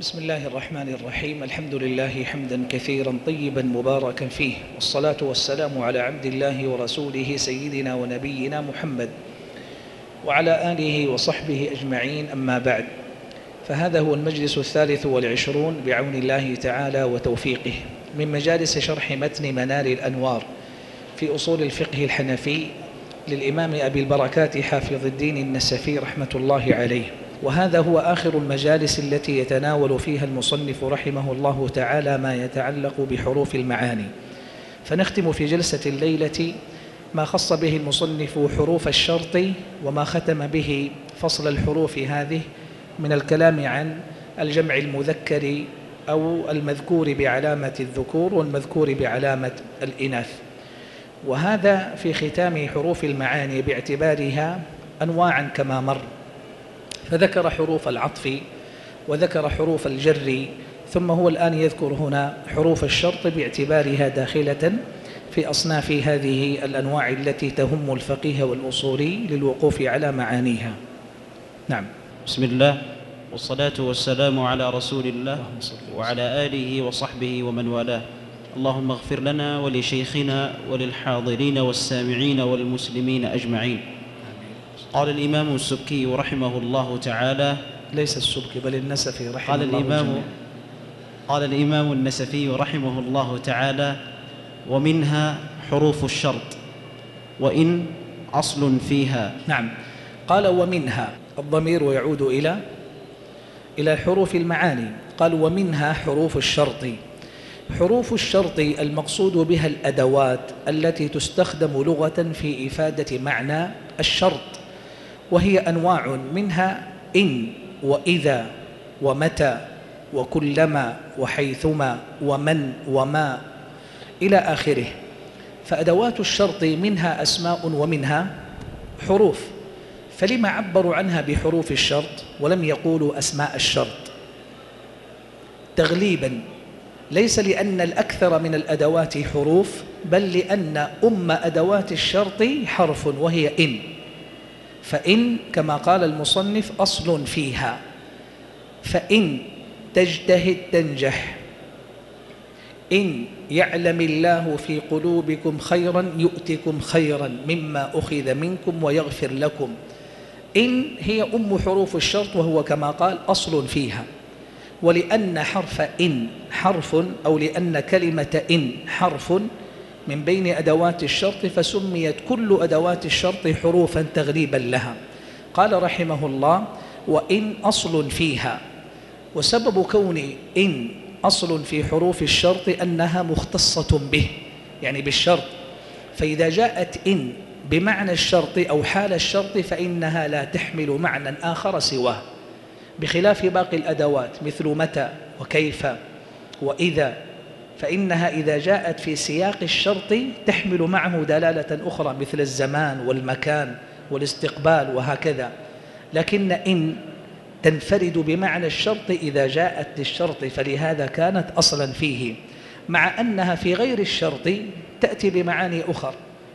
بسم الله الرحمن الرحيم. الحمد لله حمدا كثيرا طيبا مباركا فيه، والصلاة والسلام على عبد الله ورسوله سيدنا ونبينا محمد وعلى آله وصحبه أجمعين، أما بعد. فهذا هو المجلس 23 بعون الله تعالى وتوفيقه من مجالس شرح متن منار الأنوار في أصول الفقه الحنفي للإمام أبي البركات حافظ الدين النسفي رحمة الله عليه. وهذا هو آخر المجالس التي يتناول فيها المصنف رحمه الله تعالى ما يتعلق بحروف المعاني. فنختم في جلسة الليلة ما خص به المصنف حروف الشرط، وما ختم به فصل الحروف هذه من الكلام عن الجمع المذكر أو المذكور بعلامة الذكور والمذكور بعلامة الإناث. وهذا في ختام حروف المعاني باعتبارها أنواعا كما مر، فذكر حروف العطف وذكر حروف الجر، ثم هو الآن يذكر هنا حروف الشرط باعتبارها داخلة في أصناف هذه الأنواع التي تهم الفقيه والأصولي للوقوف على معانيها. نعم. بسم الله والصلاة والسلام على رسول الله وعلى آله وصحبه ومن والاه. اللهم اغفر لنا ولشيخنا وللحاضرين والسامعين والمسلمين أجمعين. قال الإمام السبكي رحمه الله تعالى، ليس السبكي بل النسفي رحمه الله. قال الإمام النسفي رحمه الله تعالى: ومنها حروف الشرط وإن أصل فيها. نعم، قال ومنها، الضمير يعود إلى حروف المعاني. قال ومنها حروف الشرط. حروف الشرط المقصود بها الأدوات التي تستخدم لغة في إفادة معنى الشرط، وهي أنواع، منها إن وإذا ومتى وكلما وحيثما ومن وما إلى آخره. فأدوات الشرط منها أسماء ومنها حروف، فلما عبروا عنها بحروف الشرط ولم يقولوا أسماء الشرط؟ تغليبا، ليس لأن الأكثر من الأدوات حروف، بل لأن أدوات الشرط حرف وهي إن. فإن كما قال المصنف أصل فيها، فإن تجتهد تنجح، إن يعلم الله في قلوبكم خيرا يؤتكم خيرا مما أخذ منكم ويغفر لكم. إن هي حروف الشرط، وهو كما قال أصل فيها. ولأن حرف إن حرف، أو لأن كلمة إن حرف من بين أدوات الشرط، فسميت كل أدوات الشرط حروفا تغليبا لها. قال رحمه الله: وإن أصل فيها. وسبب كون إن أصل في حروف الشرط أنها مختصة به، يعني بالشرط. فإذا جاءت إن بمعنى الشرط أو حال الشرط فإنها لا تحمل معنى آخر سواه، بخلاف باقي الأدوات مثل متى وكيف وإذا، فإنها إذا جاءت في سياق الشرط تحمل معه دلالة أخرى مثل الزمان والمكان والاستقبال وهكذا. لكن إن تنفرد بمعنى الشرط إذا جاءت للشرط، فلهذا كانت أصلا فيه، مع أنها في غير الشرط تأتي بمعاني أخرى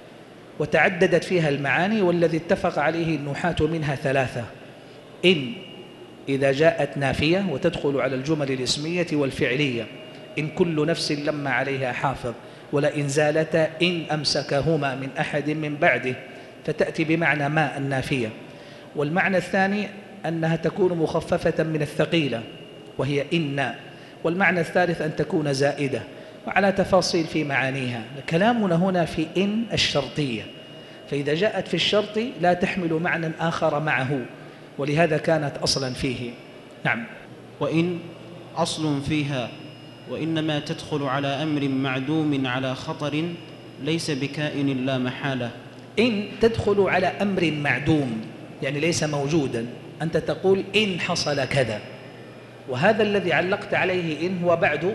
وتعددت فيها المعاني، والذي اتفق عليه النحاة منها ثلاثة: إن إذا جاءت نافية وتدخل على الجمل الاسمية والفعلية، إن كل نفس لما عليها حافظ، ولئن زالتا إن أمسكهما من أحد من بعده، فتأتي بمعنى ما النافية. والمعنى الثاني أنها تكون مخففة من الثقيلة وهي إن. والمعنى الثالث أن تكون زائدة، وعلى تفاصيل في معانيها. كلامنا هنا في إن الشرطية، فإذا جاءت في الشرط لا تحمل معنى آخر معه، ولهذا كانت أصلا فيه. نعم. وإن أصل فيها، وإنما تدخل على أمر معدوم على خطر ليس بكائن لا محالة. إن تدخل على أمر معدوم، يعني ليس موجودا. أنت تقول إن حصل كذا، وهذا الذي علقت عليه إن هو بعد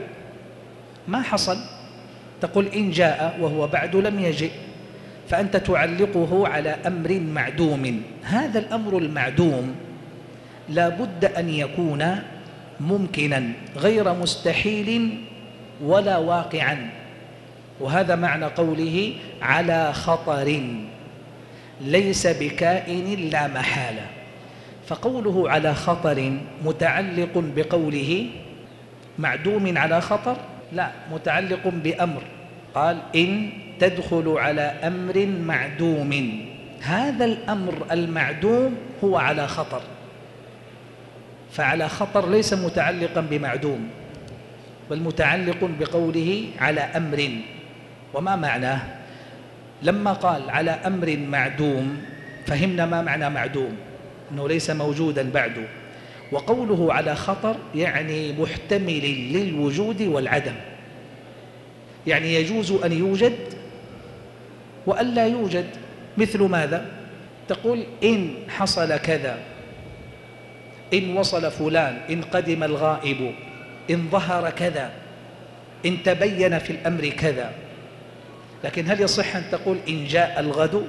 ما حصل. تقول إن جاء وهو بعد لم يجئ، فأنت تعلقه على أمر معدوم. هذا الأمر المعدوم لا بد أن يكون ممكنا غير مستحيل ولا واقعا، وهذا معنى قوله على خطر، ليس بكائن لا محالة. فقوله على خطر متعلق بقوله معدوم على خطر؟ لا، متعلق بأمر. قال إن تدخل على أمر معدوم، هذا الأمر المعدوم هو على خطر، فعلى خطر ليس متعلقا بمعدوم، بل متعلق بقوله على أمر. وما معناه؟ لما قال على أمر معدوم فهمنا ما معنى معدوم، أنه ليس موجودا بعده. وقوله على خطر يعني محتمل للوجود والعدم، يعني يجوز أن يوجد وأن لا يوجد. مثل ماذا؟ تقول إن حصل كذا، إن وصل فلان، إن قدم الغائب، إن ظهر كذا، إن تبين في الأمر كذا. لكن هل يصح أن تقول إن جاء الغد؟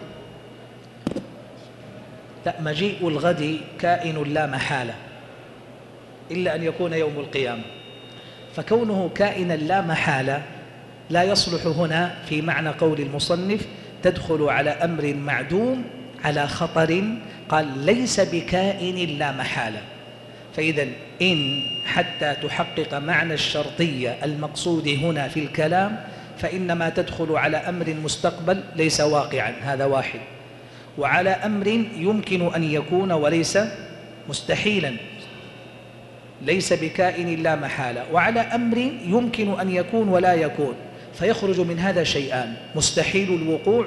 لا، مجيء الغد كائن لا محالة إلا أن يكون يوم القيامة، فكونه كائنا لا محالة لا يصلح هنا في معنى قول المصنف تدخل على أمر معدوم على خطر. قال ليس بكائن لا محالة. فإذا إن حتى تحقق معنى الشرطية المقصود هنا في الكلام فإنما تدخل على أمر مستقبل ليس واقعا، هذا واحد، وعلى أمر يمكن أن يكون وليس مستحيلا، ليس بكائن لا محالة، وعلى أمر يمكن أن يكون ولا يكون. فيخرج من هذا شيئان: مستحيل الوقوع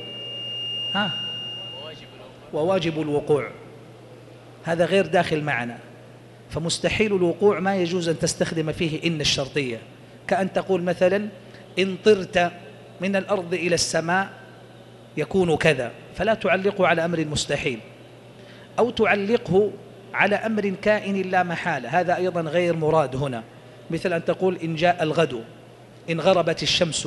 وواجب الوقوع، هذا غير داخل معنا. فمستحيل الوقوع ما يجوز أن تستخدم فيه إن الشرطية، كأن تقول مثلا إن طرت من الأرض إلى السماء يكون كذا، فلا تعلقه على أمر مستحيل، أو تعلقه على أمر كائن لا محالة، هذا أيضا غير مراد هنا. مثل أن تقول إن جاء الغد، إن غربت الشمس،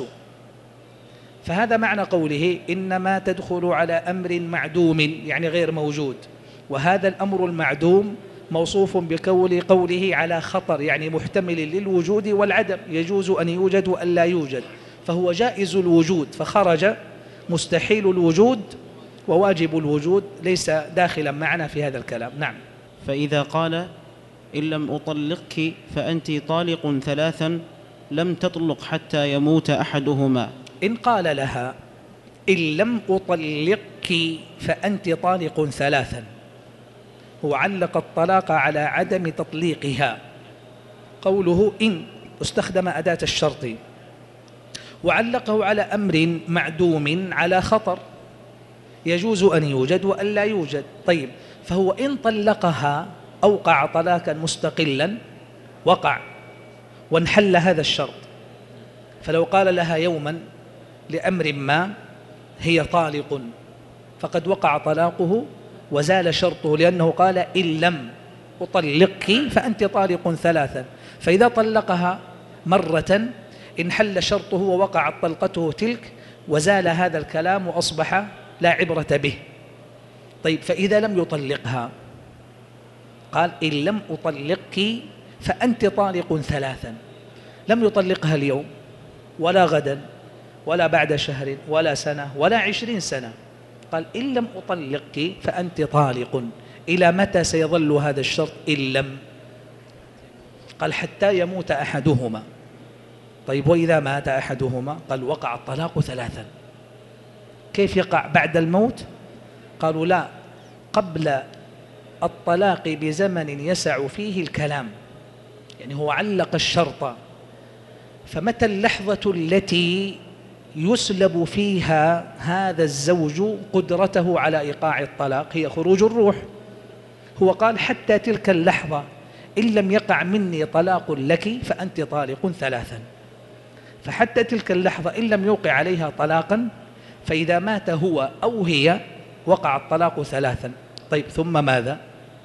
فهذا معنى قوله إنما تدخل على أمر معدوم يعني غير موجود. وهذا الأمر المعدوم موصوف قوله على خطر يعني محتمل للوجود والعدم، يجوز أن يوجد وأن لا يوجد، فهو جائز الوجود، فخرج مستحيل الوجود وواجب الوجود ليس داخلا معنا في هذا الكلام. نعم. فإذا قال إن لم أطلقك فأنت طالق ثلاثا لم تطلق حتى يموت أحدهما. إن قال لها إن لم أطلقك فأنت طالق ثلاثا، هو علق الطلاق على عدم تطليقها. قوله إن استخدم أداة الشرط، وعلقه على أمر معدوم على خطر، يجوز أن يوجد وأن لا يوجد. طيب، فهو إن طلقها أوقع طلاقا مستقلا وقع وانحل هذا الشرط. فلو قال لها يوما لأمر ما هي طالق فقد وقع طلاقه وزال شرطه، لأنه قال إن لم أطلقك فأنت طالق ثلاثا. فإذا طلقها مرة انحل شرطه ووقعت طلقته تلك وزال هذا الكلام وأصبح لا عبرة به. طيب، فإذا لم يطلقها قال إن لم أطلقك فأنت طالق ثلاثا، لم يطلقها اليوم ولا غدا ولا بعد شهر ولا سنة ولا 20 سنة، قال إن لم أطلقك فأنت طالق. إلى متى سيظل هذا الشرط إن لم؟ قال حتى يموت أحدهما. طيب، وإذا مات أحدهما؟ قال وقع الطلاق ثلاثا. كيف يقع بعد الموت؟ قالوا لا، قبل الطلاق بزمن يسع فيه الكلام، يعني هو علق الشرط. فمتى اللحظة التي يسلب فيها هذا الزوج قدرته على إيقاع الطلاق؟ هي خروج الروح. هو قال حتى تلك اللحظة إن لم يقع مني طلاق لك فأنت طالق ثلاثا. فحتى تلك اللحظة إن لم يوقع عليها طلاقا، فإذا مات هو أو هي وقع الطلاق ثلاثا. طيب، ثم ماذا؟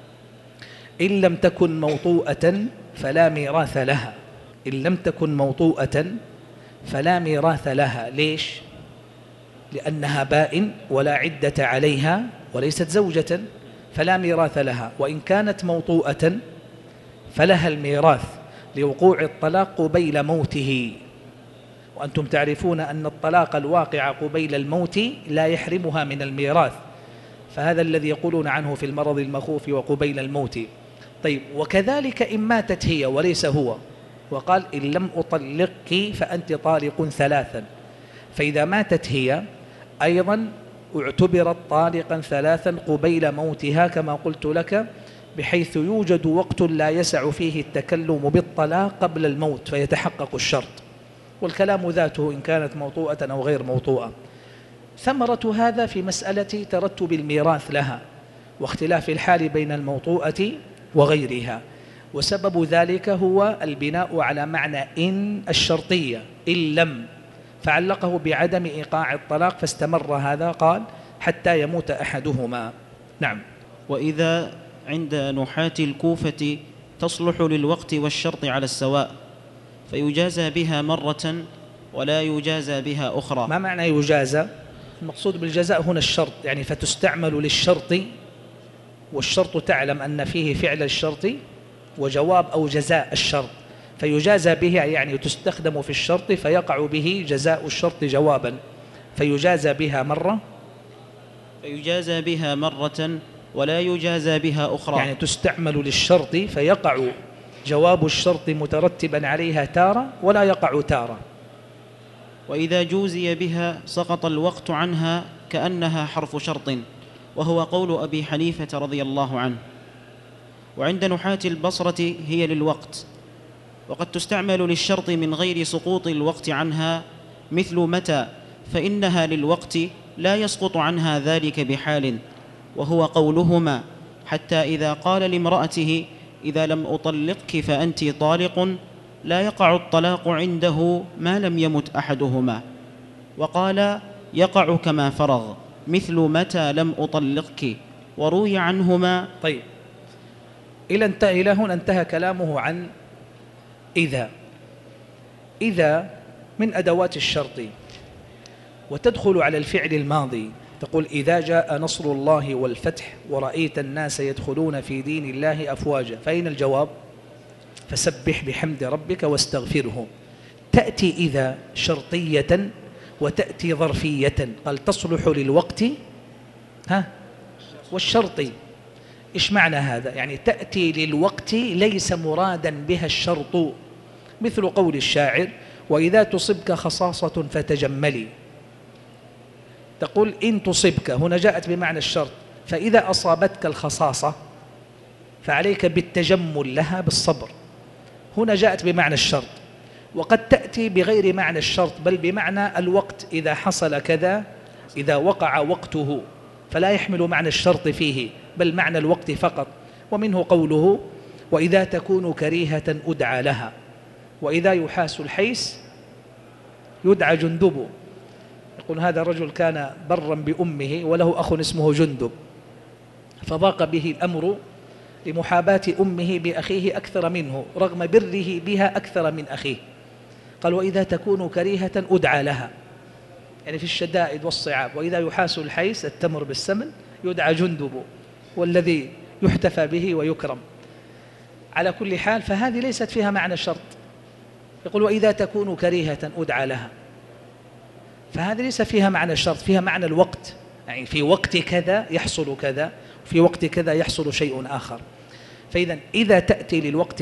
إن لم تكن موطوءة فلا ميراث لها. إن لم تكن موطوءة فلا ميراث لها. ليش؟ لأنها بائن ولا عدة عليها وليست زوجة، فلا ميراث لها. وإن كانت موطوءة فلها الميراث لوقوع الطلاق قبيل موته، وأنتم تعرفون أن الطلاق الواقع قبيل الموت لا يحرمها من الميراث. فهذا الذي يقولون عنه في المرض المخوف وقبيل الموت. طيب وكذلك إن ماتت هي وليس هو، وقال إن لم أطلقك فأنت طالق ثلاثا، فإذا ماتت هي أيضا اعتبرت طالقا ثلاثا قبيل موتها كما قلت لك، بحيث يوجد وقت لا يسع فيه التكلم بالطلاق قبل الموت فيتحقق الشرط، والكلام ذاته إن كانت موطوءة أو غير موطوءة. ثمرة هذا في مسألة ترتب الميراث لها واختلاف الحال بين الموطوءة وغيرها، وسبب ذلك هو البناء على معنى إن الشرطية إن لم، فعلقه بعدم إيقاع الطلاق فاستمر هذا، قال حتى يموت أحدهما. نعم. وإذا عند نحاة الكوفة تصلح للوقت والشرط على السواء، فيجازى بها مرة ولا يجازى بها أخرى. ما معنى يجازى؟ المقصود بالجزاء هنا الشرط، يعني فتستعمل للشرط، والشرط تعلم أن فيه فعل الشرط وجواب أو جزاء الشرط، فيجازى بها يعني تستخدم في الشرط فيقع به جزاء الشرط جوابا، فيجازى بها مرة ولا يجازى بها أخرى، يعني تستعمل للشرط فيقع جواب الشرط مترتبا عليها تارة ولا يقع تارة. وإذا جوزي بها سقط الوقت عنها كأنها حرف شرط، وهو قول أبي حنيفة رضي الله عنه. وعند نحاة البصرة هي للوقت، وقد تستعمل للشرط من غير سقوط الوقت عنها، مثل متى، فإنها للوقت لا يسقط عنها ذلك بحال، وهو قولهما حتى إذا قال لامرأته إذا لم أطلقك فأنت طالق، لا يقع الطلاق عنده ما لم يمت أحدهما. وقال يقع كما فرغ، مثل متى لم أطلقك، وروي عنهما. طيب إلى هنا انتهى كلامه عن إذا من أدوات الشرط، وتدخل على الفعل الماضي، تقول إذا جاء نصر الله والفتح ورأيت الناس يدخلون في دين الله أفواجا، فأين الجواب؟ فسبح بحمد ربك واستغفره. تأتي إذا شرطية وتأتي ظرفية، قال تصلح للوقت والشرط. إيش معنى هذا؟ يعني تأتي للوقت ليس مرادا بها الشرط، مثل قول الشاعر وإذا تصبك خصاصة فتجملي، تقول إن تصبك، هنا جاءت بمعنى الشرط، فإذا أصابتك الخصاصة فعليك بالتجمل لها بالصبر، هنا جاءت بمعنى الشرط. وقد تأتي بغير معنى الشرط بل بمعنى الوقت، إذا حصل كذا، إذا وقع وقته، فلا يحمل معنى الشرط فيه بل معنى الوقت فقط. ومنه قوله وإذا تكون كريهة أدعى لها، وإذا يحاس الحيس يدعى جندب. يقول هذا الرجل كان برا بأمه وله أخ اسمه جندب، فضاق به الأمر لمحاباة أمه بأخيه أكثر منه رغم بره بها أكثر من أخيه. قال وإذا تكون كريهة أدعى لها، يعني في الشدائد والصعاب. وإذا يحاس الحيس التمر بالسمن يدعى جندب، والذي يحتفى به ويكرم. على كل حال فهذه ليست فيها معنى الشرط. يقول وإذا تكون كريهة أدعى لها، فهذه ليس فيها معنى الشرط، فيها معنى الوقت، يعني في وقت كذا يحصل كذا، في وقت كذا يحصل شيء آخر. فإذا إذا تأتي للوقت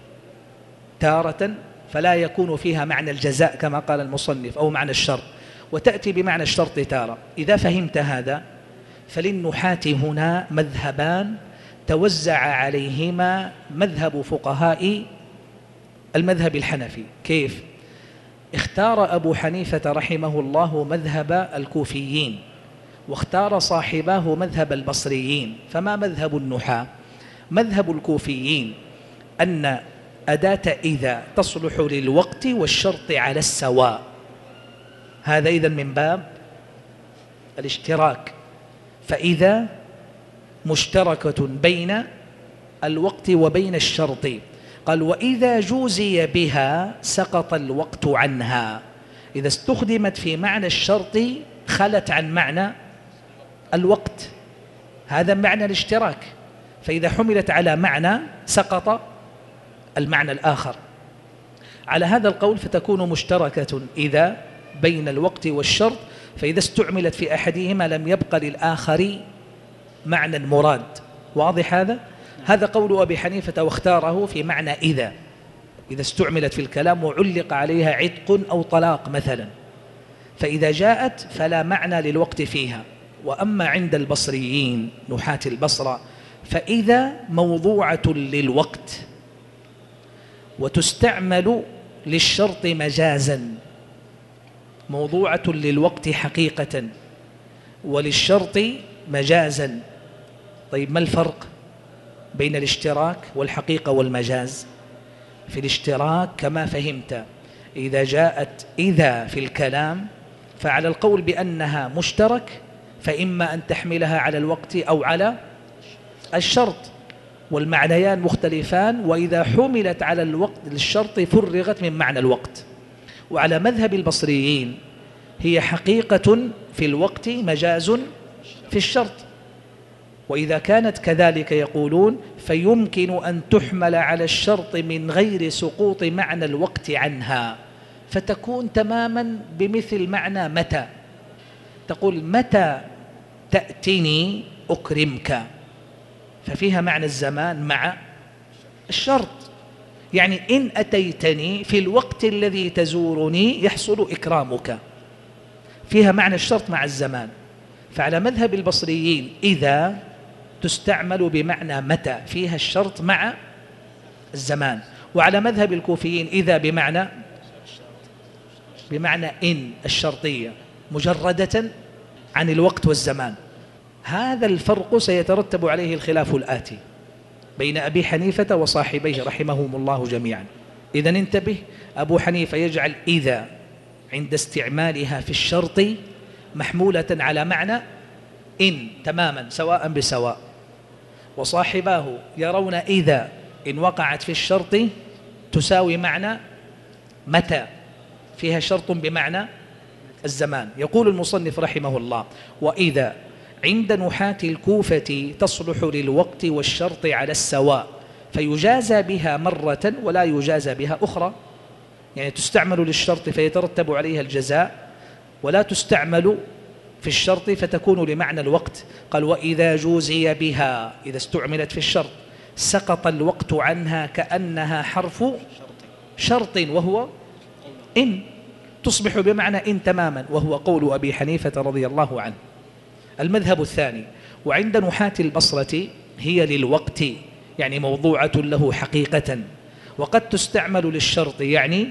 تارة فلا يكون فيها معنى الجزاء كما قال المصنف أو معنى الشرط، وتأتي بمعنى الشرط تارة. إذا فهمت هذا فللنحاة هنا مذهبان توزع عليهما مذهب فقهاء المذهب الحنفي. كيف؟ اختار أبو حنيفة رحمه الله مذهب الكوفيين، واختار صاحباه مذهب البصريين. فما مذهب النحاة؟ مذهب الكوفيين أن أداة إذا تصلح للوقت والشرط على السواء، هذا إذن من باب الاشتراك، فإذا مشتركة بين الوقت وبين الشرط. قال وإذا جوزي بها سقط الوقت عنها، إذا استخدمت في معنى الشرط خلت عن معنى الوقت، هذا معنى الاشتراك، فإذا حملت على معنى سقط المعنى الآخر. على هذا القول فتكون مشتركة إذا بين الوقت والشرط، فإذا استعملت في أحدهما لم يبق للآخر معنى مراد. واضح هذا؟ هذا قول أبي حنيفة واختاره في معنى إذا استعملت في الكلام وعلق عليها عتق أو طلاق مثلا، فإذا جاءت فلا معنى للوقت فيها. وأما عند البصريين نحاة البصرة فإذا موضوعة للوقت وتستعمل للشرط مجازا، موضوعة للوقت حقيقة وللشرط مجازا. طيب ما الفرق بين الاشتراك والحقيقة والمجاز؟ في الاشتراك كما فهمت إذا جاءت إذا في الكلام فعلى القول بأنها مشترك فإما أن تحملها على الوقت أو على الشرط، والمعنيان مختلفان، وإذا حملت على الوقت للشرط فرغت من معنى الوقت. وعلى مذهب البصريين هي حقيقة في الوقت مجاز في الشرط، وإذا كانت كذلك يقولون فيمكن أن تحمل على الشرط من غير سقوط معنى الوقت عنها، فتكون تماما بمثل معنى متى. تقول متى تأتني أكرمك، ففيها معنى الزمان مع الشرط، يعني إن أتيتني في الوقت الذي تزورني يحصل إكرامك، فيها معنى الشرط مع الزمان. فعلى مذهب البصريين إذا تستعمل بمعنى متى، فيها الشرط مع الزمان. وعلى مذهب الكوفيين إذا بمعنى إن الشرطية مجردة عن الوقت والزمان. هذا الفرق سيترتب عليه الخلاف الآتي بين أبي حنيفة وصاحبيه رحمهم الله جميعا. إذن انتبه، أبو حنيفة يجعل إذا عند استعمالها في الشرط محمولة على معنى إن تماما سواء بسواء، وصاحباه يرون إذا إن وقعت في الشرط تساوي معنى متى، فيها شرط بمعنى الزمان. يقول المصنف رحمه الله: وإذا عند نحاة الكوفة تصلح للوقت والشرط على السواء، فيجازى بها مرة ولا يجازى بها أخرى، يعني تستعمل للشرط فيترتب عليها الجزاء، ولا تستعمل في الشرط فتكون لمعنى الوقت. قال: وإذا جوزي بها، إذا استعملت في الشرط سقط الوقت عنها كأنها حرف شرط وهو إن، تصبح بمعنى إن تماما، وهو قول أبي حنيفة رضي الله عنه. المذهب الثاني: وعند نحاة البصرة هي للوقت، يعني موضوعة له حقيقة، وقد تستعمل للشرط يعني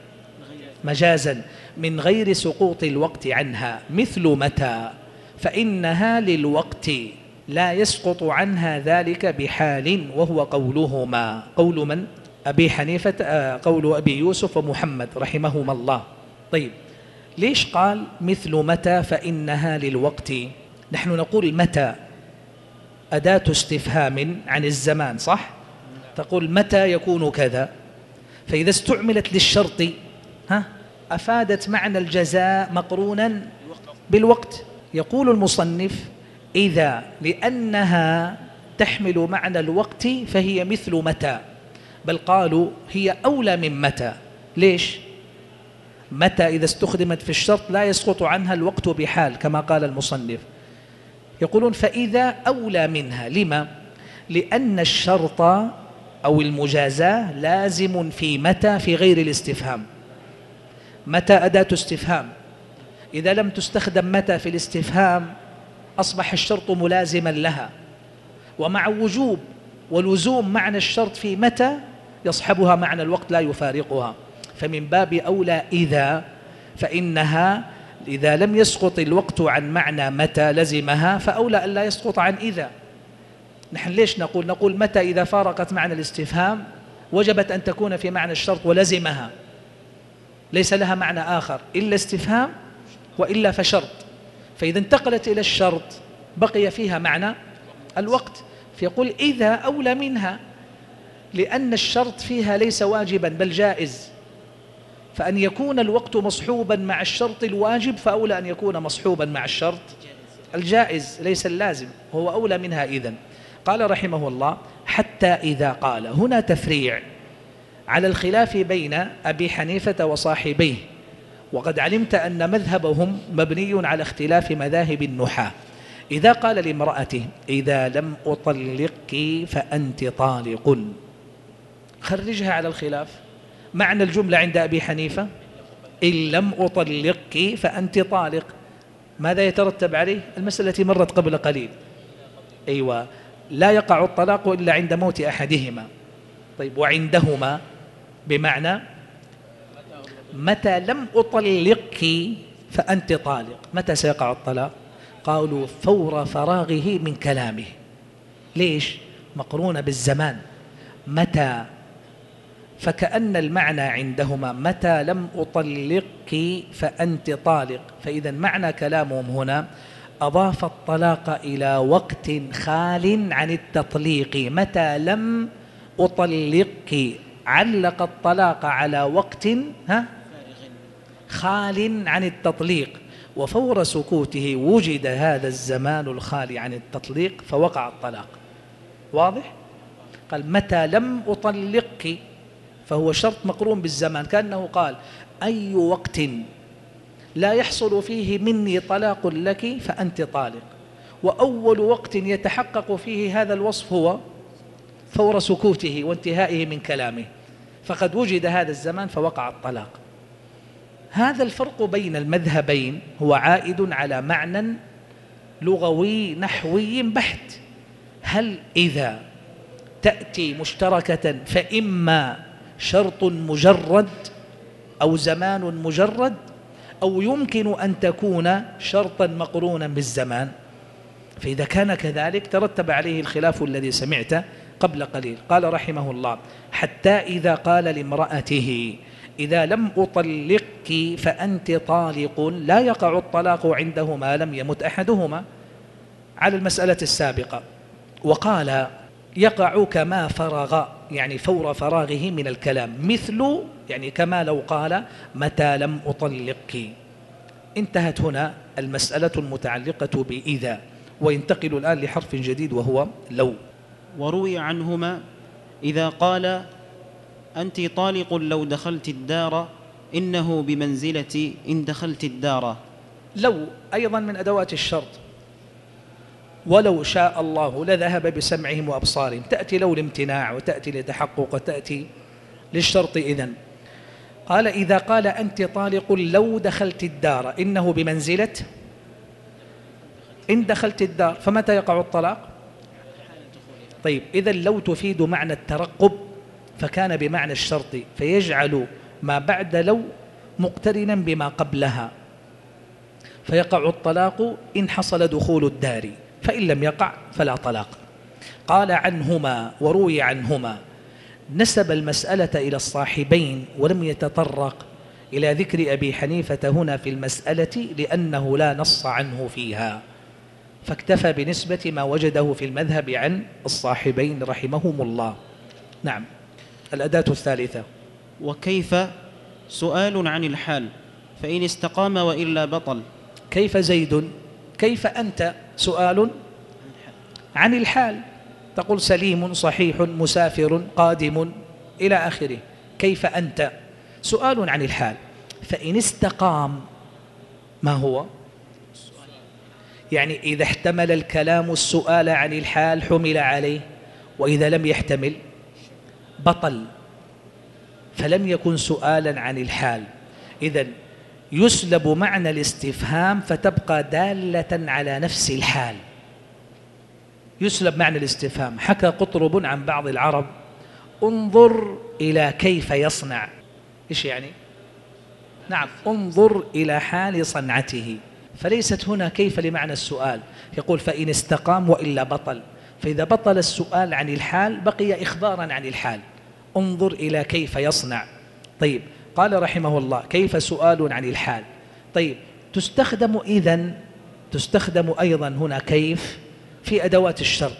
مجازا من غير سقوط الوقت عنها، مثل متى، فإنها للوقت لا يسقط عنها ذلك بحال، وهو قولهما. قول من؟ أبي حنيفة، قول أبي يوسف ومحمد رحمهما الله. طيب ليش قال مثل متى فإنها للوقت؟ نحن نقول متى أداة استفهام عن الزمان، صح؟ تقول متى يكون كذا، فإذا استعملت للشرط أفادت معنى الجزاء مقرونا بالوقت. يقول المصنف: إذا لأنها تحمل معنى الوقت فهي مثل متى، بل قالوا هي أولى من متى. ليش؟ متى إذا استخدمت في الشرط لا يسقط عنها الوقت بحال كما قال المصنف. يقولون فإذا أولى منها. لما؟ لأن الشرط أو المجازاة لازم في متى في غير الاستفهام. متى أداة استفهام، إذا لم تستخدم متى في الاستفهام أصبح الشرط ملازما لها، ومع وجوب ولزوم معنى الشرط في متى يصحبها معنى الوقت لا يفارقها. فمن باب أولى إذا، فإنها إذا لم يسقط الوقت عن معنى متى لزمها، فأولى أن لا يسقط عن إذا. نحن ليش نقول متى إذا فارقت معنى الاستفهام وجبت أن تكون في معنى الشرط ولزمها، ليس لها معنى آخر إلا استفهام وإلا فشرط. فإذا انتقلت إلى الشرط بقي فيها معنى الوقت، فيقول إذا أولى منها، لأن الشرط فيها ليس واجبا بل جائز، فأن يكون الوقت مصحوبا مع الشرط الواجب فأولى أن يكون مصحوبا مع الشرط الجائز ليس اللازم، هو أولى منها. إذن قال رحمه الله: حتى إذا قال. هنا تفريع على الخلاف بين أبي حنيفة وصاحبيه، وقد علمت أن مذهبهم مبني على اختلاف مذاهب النحاة. إذا قال لامرأته إذا لم أطلقك فأنت طالق، خرجها على الخلاف. معنى الجملة عند أبي حنيفة إن لم أطلقك فأنت طالق، ماذا يترتب عليه؟ المسألة التي مرت قبل قليل، أيوة، لا يقع الطلاق إلا عند موت أحدهما. طيب وعندهما بمعنى متى لم أطلقك فأنت طالق، متى سيقع الطلاق؟ قالوا فور فراغه من كلامه. ليش؟ مقرونة بالزمان، متى، فكأن المعنى عندهما متى لم أطلقك فأنت طالق، فإذا معنى كلامهم هنا أضاف الطلاق إلى وقت خال عن التطليق. متى لم أطلقك علق الطلاق على وقت خال عن التطليق، وفور سكوته وجد هذا الزمان الخالي عن التطليق فوقع الطلاق. واضح؟ قال متى لم أطلقك، فهو شرط مقرون بالزمان، كأنه قال أي وقت لا يحصل فيه مني طلاق لك فأنت طالق، وأول وقت يتحقق فيه هذا الوصف هو فور سكوته وانتهائه من كلامه، فقد وجد هذا الزمان فوقع الطلاق. هذا الفرق بين المذهبين هو عائد على معنى لغوي نحوي بحت. هل إذا تأتي مشتركة فإما شرط مجرد أو زمان مجرد، أو يمكن أن تكون شرطا مقرونا بالزمان؟ فإذا كان كذلك ترتب عليه الخلاف الذي سمعته قبل قليل. قال رحمه الله حتى إذا قال لامرأته إذا لم أطلقك فأنت طالق لا يقع الطلاق عنده ما لم يمت أحدهما، على المسألة السابقة. وقال يقع كما فرغ، يعني فور فراغه من الكلام، مثل يعني كما لو قال متى لم أطلقك. انتهت هنا المسألة المتعلقة بإذا، وينتقل الآن لحرف جديد وهو لو. وروي عنهما إذا قال أنت طالق لو دخلت الدار إنه بمنزلة إن دخلت الدار. لو أيضا من أدوات الشرط، ولو شاء الله لذهب بسمعهم وأبصارهم، تأتي لو الامتناع وتأتي لتحقق وتأتي للشرط. إذن قال إذا قال أنت طالق لو دخلت الدار إنه بمنزلة إن دخلت الدار، فمتى يقع الطلاق؟ طيب إذن لو تفيد معنى الترقب فكان بمعنى الشرط، فيجعل ما بعد لو مقترنا بما قبلها، فيقع الطلاق إن حصل دخول الدار، فإن لم يقع فلا طلاق. قال عنهما وروي عنهما، نسب المسألة إلى الصاحبين ولم يتطرق إلى ذكر أبي حنيفة هنا في المسألة لأنه لا نص عنه فيها، فاكتفى بنسبة ما وجده في المذهب عن الصاحبين رحمهم الله. نعم. الأداة الثالثة وكيف سؤال عن الحال فإن استقام وإلا بطل. كيف زيد، كيف أنت، سؤال عن الحال، تقول سليم صحيح مسافر قادم إلى آخره. كيف أنت سؤال عن الحال، فإن استقام ما هو؟ يعني إذا احتمل الكلام السؤال عن الحال حمل عليه، وإذا لم يحتمل بطل، فلم يكن سؤالا عن الحال. إذن يسلب معنى الاستفهام فتبقى دالة على نفس الحال، يسلب معنى الاستفهام. حكى قطرب عن بعض العرب انظر إلى كيف يصنع. إيش يعني؟ نعم، انظر إلى حال صنعته، فليست هنا كيف لمعنى السؤال. يقول فإن استقام وإلا بطل، فإذا بطل السؤال عن الحال بقي إخبارا عن الحال، انظر إلى كيف يصنع. طيب قال رحمه الله كيف سؤال عن الحال. طيب تستخدم إذن، تستخدم أيضا هنا كيف في أدوات الشرط،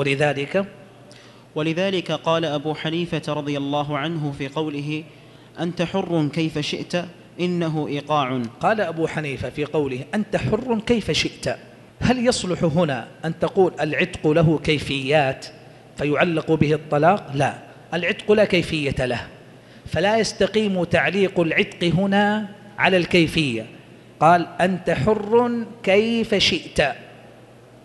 ولذلك قال أبو حنيفة رضي الله عنه في قوله أنت حر كيف شئت إنه إيقاع. قال أبو حنيفة في قوله أنت حر كيف شئت، هل يصلح هنا أن تقول العتق له كيفيات فيعلق به الطلاق؟ لا، العتق لا كيفية له، فلا يستقيم تعليق العتق هنا على الكيفية. قال أنت حر كيف شئت،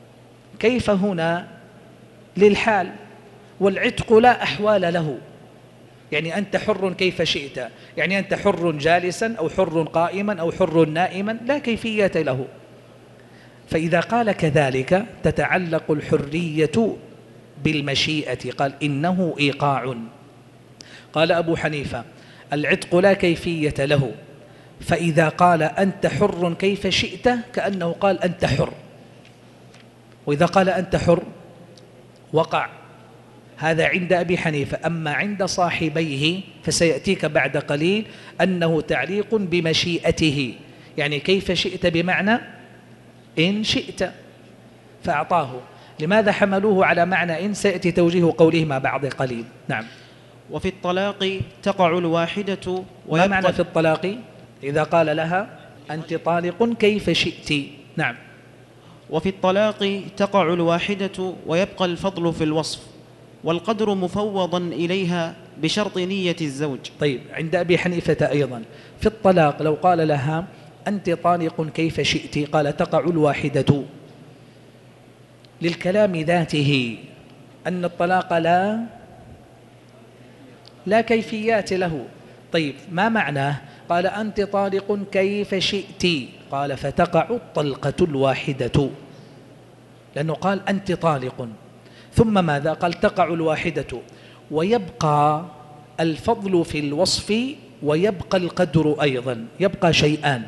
كيف هنا للحال، والعتق لا أحوال له، يعني أنت حر كيف شئت، يعني أنت حر جالسا أو حر قائما أو حر نائما، لا كيفية له. فإذا قال كذلك تتعلق الحرية بالمشيئة، قال إنه إيقاع. قال أبو حنيفة العتق لا كيفية له، فإذا قال أنت حر كيف شئت كأنه قال أنت حر، وإذا قال أنت حر وقع. هذا عند أبي حنيفة. أما عند صاحبيه فسيأتيك بعد قليل أنه تعليق بمشيئته، يعني كيف شئت بمعنى إن شئت، فأعطاه. لماذا حملوه على معنى إن؟ سيأتي توجيه قولهما بعد قليل. نعم. وفي الطلاق تقع الواحدة. ما معنى في الطلاق؟ إذا قال لها أنت طالق كيف شئت. نعم. وفي الطلاق تقع الواحدة ويبقى الفضل في الوصف، والقدر مفوضا إليها بشرط نية الزوج. طيب، عند أبي حنيفة أيضا في الطلاق لو قال لها أنت طالق كيف شئت، قال تقع الواحدة للكلام ذاته، أن الطلاق لا كيفيات له. طيب، ما معناه؟ قال أنت طالق كيف شئت، قال فتقع الطلقة الواحدة، لأنه قال أنت طالق، ثم ماذا؟ قال تقع الواحدة، ويبقى الفضل في الوصف ويبقى القدر أيضا. يبقى شيئان: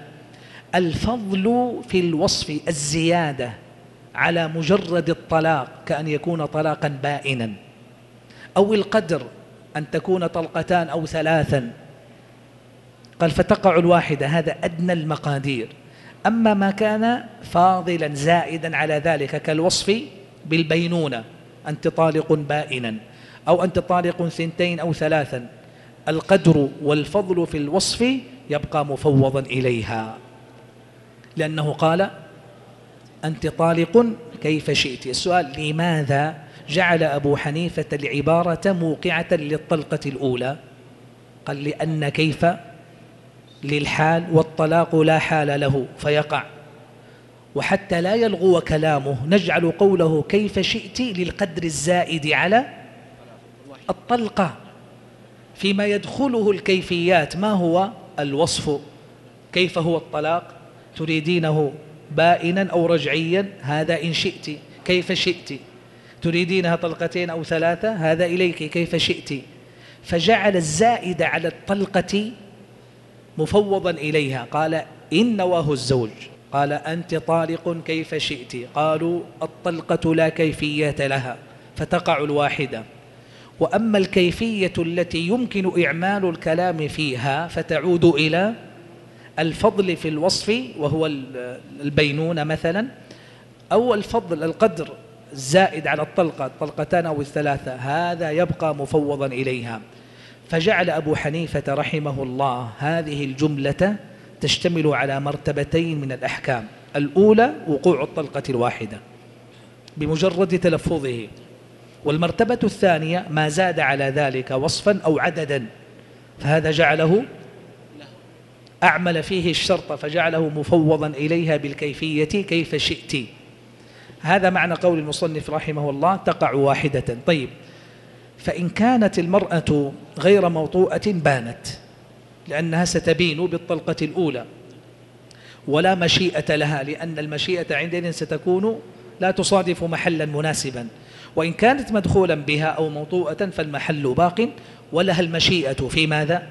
الفضل في الوصف الزيادة على مجرد الطلاق كأن يكون طلاقا بائنا، أو القدر أن تكون طلقتان أو ثلاثا. قال فتقع الواحدة، هذا أدنى المقادير. أما ما كان فاضلا زائدا على ذلك كالوصف بالبينونة، أنت طالق بائنا أو أنت طالق ثنتين أو ثلاثا، القدر والفضل في الوصف يبقى مفوضا إليها، لأنه قال أنت طالق كيف شئت. السؤال: لماذا جعل أبو حنيفة العبارة موقعة للطلقة الأولى؟ قال لأن كيف للحال، والطلاق لا حال له فيقع. وحتى لا يلغو كلامه نجعل قوله كيف شئت للقدر الزائد على الطلقة، فيما يدخله الكيفيات. ما هو الوصف؟ كيف هو الطلاق؟ تريدينه بائنا أو رجعيا؟ هذا إن شئت. كيف شئت؟ تريدينها طلقتين أو ثلاثة؟ هذا إليك كيف شئت. فجعل الزائد على الطلقة مفوضا إليها. قال إن نواه الزوج، قال أنت طالق كيف شئت، قالوا الطلقة لا كيفية لها فتقع الواحدة. وأما الكيفية التي يمكن إعمال الكلام فيها فتعود إلى الفضل في الوصف، وهو البينونة مثلا، أو الفضل القدر الزائد على الطلقة، الطلقتان أو الثلاثة، هذا يبقى مفوضا إليها. فجعل أبو حنيفة رحمه الله هذه الجملة تشتمل على مرتبتين من الأحكام: الأولى وقوع الطلقة الواحدة بمجرد تلفظه، والمرتبة الثانية ما زاد على ذلك وصفا أو عددا، فهذا جعله أعمل فيه الشرط فجعله مفوضا إليها بالكيفية كيف شئت. هذا معنى قول المصنف رحمه الله تقع واحدة. طيب، فإن كانت المرأة غير موطوءة بانت، لأنها ستبين بالطلقة الأولى، ولا مشيئة لها، لأن المشيئة عندئذ ستكون لا تصادف محلا مناسبا. وإن كانت مدخولا بها أو موطوءة فالمحل باق، ولها المشيئة في ماذا؟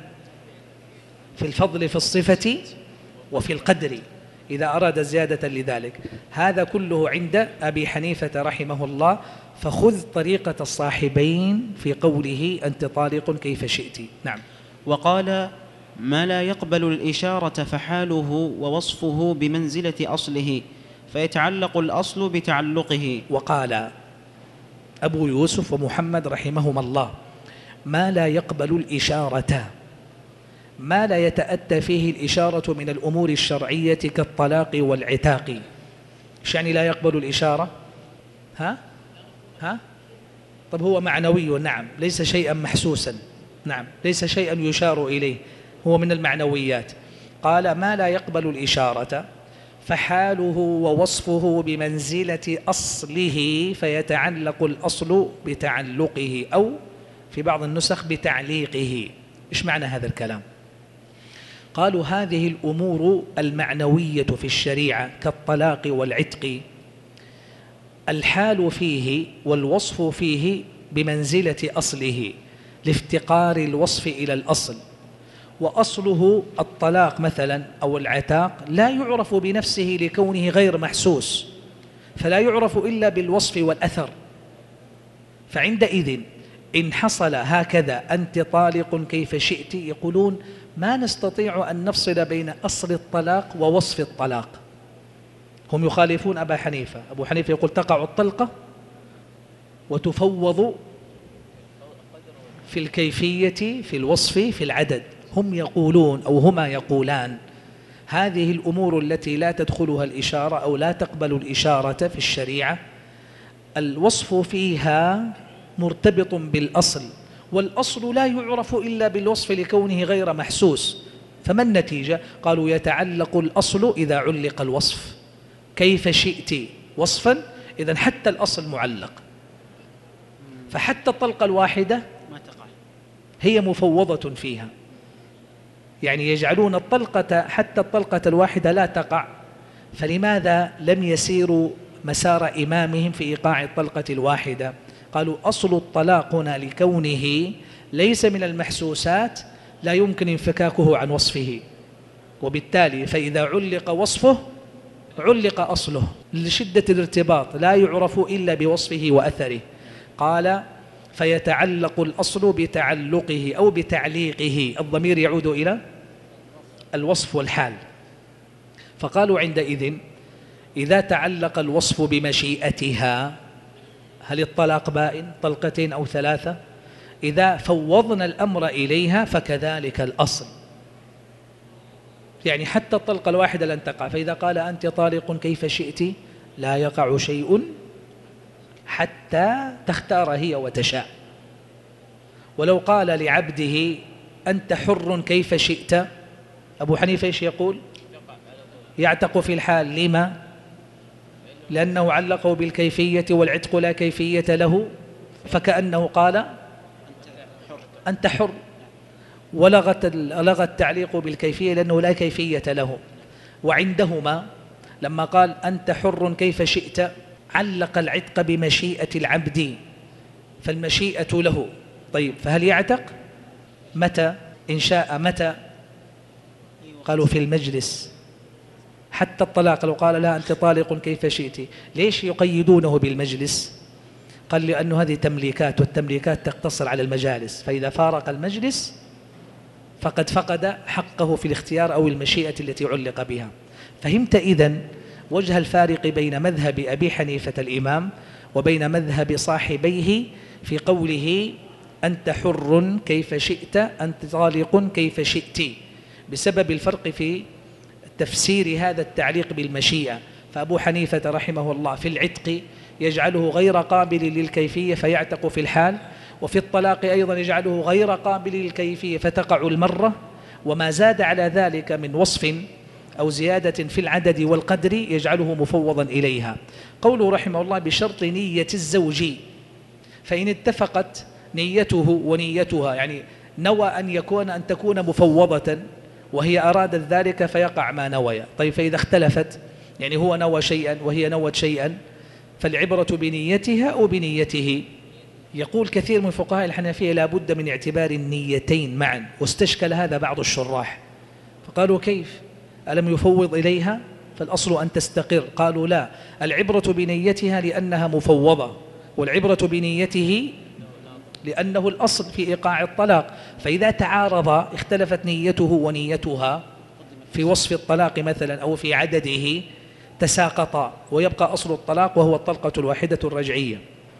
في الفضل في الصفة وفي القدر إذا أراد زيادة لذلك. هذا كله عند أبي حنيفة رحمه الله. فخذ طريقة الصاحبين في قوله أنت طالق كيف شئت. نعم. وقال ما لا يقبل الإشارة فحاله ووصفه بمنزلة أصله، فيتعلق الأصل بتعلقه. وقال أبو يوسف ومحمد رحمهما الله ما لا يقبل الإشارة، ما لا يتأتى فيه الإشارة من الأمور الشرعية كالطلاق والعتاق. إيش يعني لا يقبل الإشارة؟ طب هو معنوي، نعم، ليس شيئا محسوسا، نعم، ليس شيئا يشار إليه، هو من المعنويات. قال ما لا يقبل الإشارة فحاله ووصفه بمنزلة أصله، فيتعلق الأصل بتعلقه، أو في بعض النسخ بتعليقه. إيش معنى هذا الكلام؟ قالوا هذه الأمور المعنوية في الشريعة كالطلاق والعتق، الحال فيه والوصف فيه بمنزلة أصله لافتقار الوصف إلى الأصل، وأصله الطلاق مثلا أو العتاق لا يعرف بنفسه لكونه غير محسوس، فلا يعرف إلا بالوصف والأثر. فعندئذ إن حصل هكذا أنت طالق كيف شئت، يقولون ما نستطيع أن نفصل بين أصل الطلاق ووصف الطلاق. هم يخالفون أبا حنيفة. أبو حنيفة يقول تقع الطلقة وتفوض في الكيفية في الوصف في العدد. هم يقولون أو هما يقولان هذه الأمور التي لا تدخلها الإشارة أو لا تقبل الإشارة في الشريعة الوصف فيها مرتبط بالأصل، والأصل لا يعرف إلا بالوصف لكونه غير محسوس. فما النتيجة؟ قالوا يتعلق الأصل إذا علق الوصف. كيف شئت وصفا، إذن حتى الأصل معلق. فحتى الطلقة الواحدة ما تقع، هي مفوضة فيها، يعني يجعلون الطلقة حتى الطلقة الواحدة لا تقع. فلماذا لم يسيروا مسار إمامهم في إيقاع الطلقة الواحدة؟ قالوا أصل الطلاق هنا لكونه ليس من المحسوسات لا يمكن انفكاكه عن وصفه، وبالتالي فإذا علق وصفه علق أصله لشدة الارتباط، لا يعرف إلا بوصفه وأثره. قال فيتعلق الأصل بتعلقه أو بتعليقه، الضمير يعود إلى الوصف والحال. فقالوا عندئذ إذا تعلق الوصف بمشيئتها، هل الطلاق بائن طلقتين أو ثلاثة؟ إذا فوضنا الأمر إليها فكذلك الأصل، يعني حتى الطلقة الواحدة لن تقع. فإذا قال أنت طالق كيف شئت لا يقع شيء حتى تختار هي وتشاء. ولو قال لعبده أنت حر كيف شئت، أبو حنيفة إيش يقول؟ يعتق في الحال. لما؟ لأنه علقه بالكيفية والعتق لا كيفية له، فكأنه قال أنت حر، ولغى التعليق بالكيفية لأنه لا كيفية له. وعندهما لما قال أنت حر كيف شئت علق العتق بمشيئة العبد، فالمشيئة له. طيب فهل يعتق؟ متى؟ إن شاء متى؟ قالوا في المجلس. حتى الطلاق لو قال لا أنت طالق كيف شئت، ليش يقيدونه بالمجلس؟ قال لأنه هذه تمليكات، والتمليكات تقتصر على المجالس، فإذا فارق المجلس فقد فقد حقه في الاختيار أو المشيئة التي علق بها. فهمت إذن وجه الفارق بين مذهب أبي حنيفة الإمام وبين مذهب صاحبيه في قوله أنت حر كيف شئت، أنت طالق كيف شئت، بسبب الفرق في تفسير هذا التعليق بالمشيئة. فأبو حنيفة رحمه الله في العتق يجعله غير قابل للكيفية فيعتق في الحال، وفي الطلاق أيضا يجعله غير قابل للكيفية فتقع المرة، وما زاد على ذلك من وصف أو زيادة في العدد والقدر يجعله مفوضا إليها. قوله رحمه الله بشرط نية الزوج، فإن اتفقت نيته ونيتها، يعني نوى أن تكون مفوضة وهي أرادت ذلك فيقع ما نوى. طيب فإذا اختلفت، يعني هو نوى شيئا وهي نوت شيئا، فالعبرة بنيتها أو بنيته. يقول كثير من فقهاء الحنفية لا بد من اعتبار النيتين معا، واستشكل هذا بعض الشراح فقالوا كيف؟ ألم يفوض إليها؟ فالأصل أن تستقر. قالوا لا، العبرة بنيتها لأنها مفوضة، والعبرة بنيته لأنه الأصل في إيقاع الطلاق. فإذا تعارض اختلفت نيته ونيتها في وصف الطلاق مثلا أو في عدده تساقطا، ويبقى أصل الطلاق وهو الطلقة الواحدة الرجعية.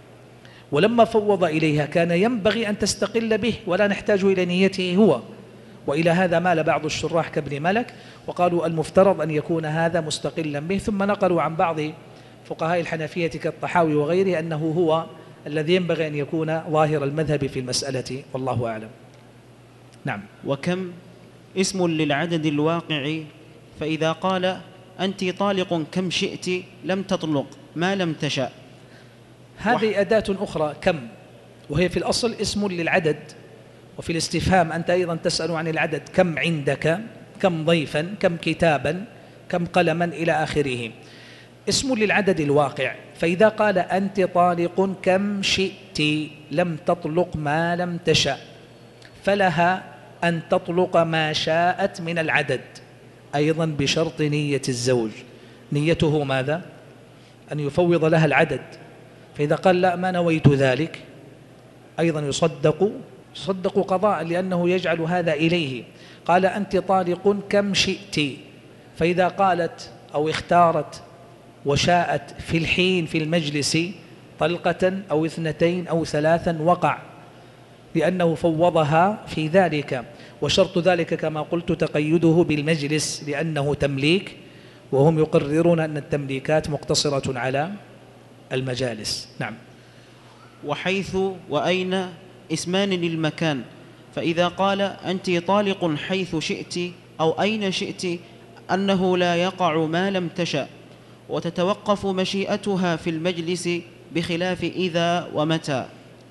ولما فوض إليها كان ينبغي أن تستقل به ولا نحتاج إلى نيته هو. وإلى هذا مال بعض الشراح كابن ملك وقالوا المفترض أن يكون هذا مستقلا به. ثم نقلوا عن بعض فقهاء الحنفية كالطحاوي وغيره أنه هو الذي ينبغي أن يكون ظاهر المذهب في المسألة، والله أعلم. نعم. وكم اسم للعدد الواقع، فإذا قال أنت طالق كم شئت لم تطلق ما لم تشأ. هذه أداة أخرى كم، وهي في الأصل اسم للعدد، وفي الاستفهام أنت أيضا تسأل عن العدد، كم عندك، كم ضيفا، كم كتابا، كم قلما إلى آخره. اسم للعدد الواقع، فإذا قال أنت طالق كم شئت لم تطلق ما لم تشأ، فلها أن تطلق ما شاءت من العدد، أيضا بشرط نية الزوج. نيته ماذا؟ أن يفوض لها العدد، فإذا قال لا ما نويت ذلك أيضا يصدق قضاء، لأنه يجعل هذا إليه. قال أنت طالق كم شئت، فإذا قالت أو اختارت وشاءت في الحين في المجلس طلقة أو 2 أو 3 وقع، لأنه فوضها في ذلك. وشرط ذلك كما قلت تقيده بالمجلس، لأنه تمليك، وهم يقررون أن التمليكات مقتصرة على المجالس. نعم. وحيث وأين اسمان للمكان، فإذا قال أنت طالق حيث شئت أو أين شئت أنه لا يقع ما لم تشأ، وتتوقف مشيئتها في المجلس بخلاف إذا ومتى.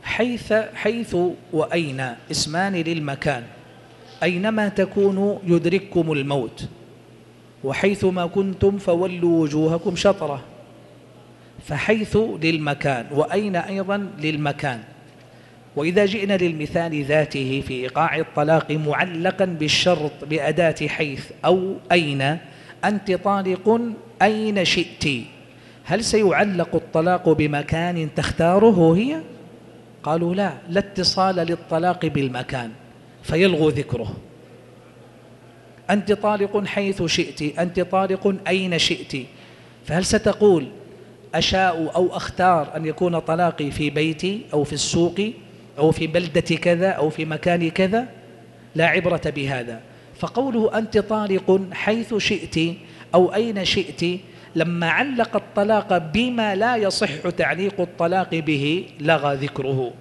حيث وأين اسمان للمكان، أينما تكونوا يدرككم الموت، وحيث ما كنتم فولوا وجوهكم شطرة، فحيث للمكان وأين أيضا للمكان. وإذا جئنا للمثال ذاته في إيقاع الطلاق معلقا بالشرط بأداة حيث أو أين، أنت طالق أين شئت، هل سيعلق الطلاق بمكان تختاره هي؟ قالوا لا اتصال للطلاق بالمكان فيلغو ذكره. أنت طالق حيث شئت، أنت طالق أين شئت، فهل ستقول أشاء أو أختار أن يكون طلاقي في بيتي أو في السوق أو في بلدة كذا أو في مكان كذا؟ لا عبرة بهذا. فقوله أنت طالق حيث شئت أو أين شئت لما علق الطلاق بما لا يصح تعليق الطلاق به لغى ذكره،